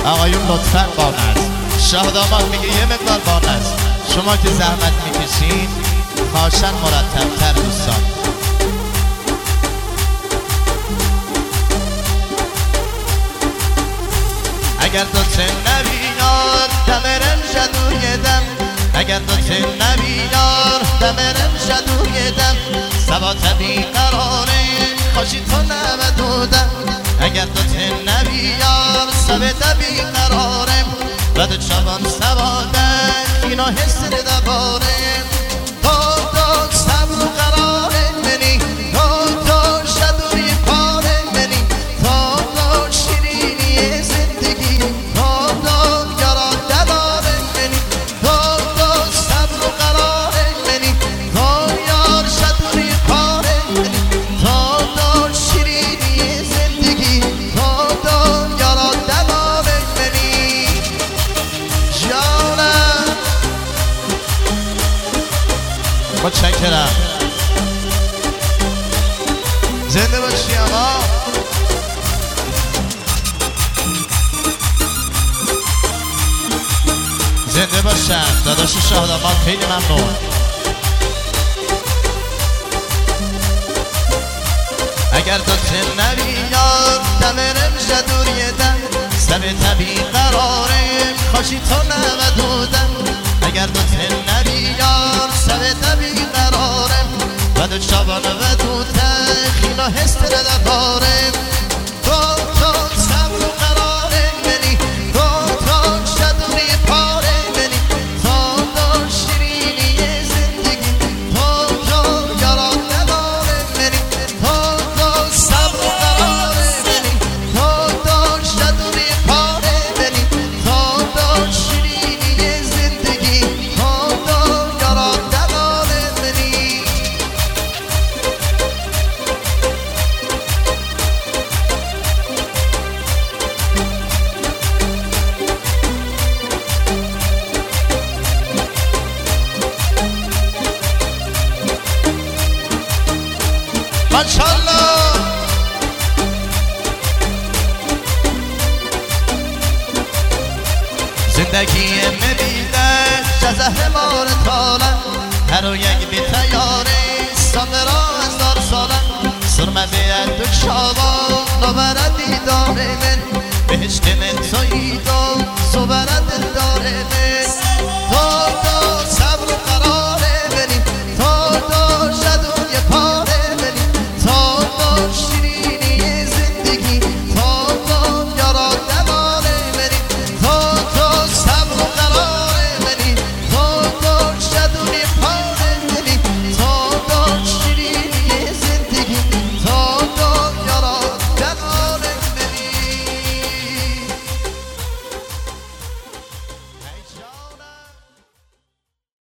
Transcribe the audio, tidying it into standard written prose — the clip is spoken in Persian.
آقایون لطفاً بانست. شاه داماد میگه یه مقدار بانست. شما که زحمت میکشین خواهشاً مرتب‌تر دوستان. اگر تو نبیار دمرم شدوی دم، اگر تو نبیار دمرم شدوی دم، سبات بیقراره خوشی تو نبدودم. اگر تو نبیار سبت بیقراره بد چوان سبادن اینا حس دباره. تو صبر و قراره منی، تو شدوی پاره منی، تو شیرینی زندگی، تو یارا دلاره منی، تو صبر و قراره منی، تو یار شدوی پاره منی، تو شیرینی زندگی، تو یارا دلاره منی. جانم متشکرم. زنده باشی آقا. زنده باشم داداش شاهداماد، خیلی ممنون. اگر تو نبیار دمرم شدوری دم، سر طبی قرارم خوشی تو نبدودم. اگر تو نبیار سر طبی قرارم بد شبان و دوته خینا هست ندارم. تو صبر و قراره منی، تو شدوی پاره منی، تو شیرینی زندگی، تو یارا نداره منی، تو صبر و قراره منی، تو شدوی پاره منی، تو شیرینی زندگی، تو یارا نداره منی. ماشاءالله. زندگی مبیده جزه مار تالم، هر و یک بی تیاره سامرا از دار سالم. سرمه بیاد دک شابا نبرد دیدار من، بهشت من تویید و زبرد داره من.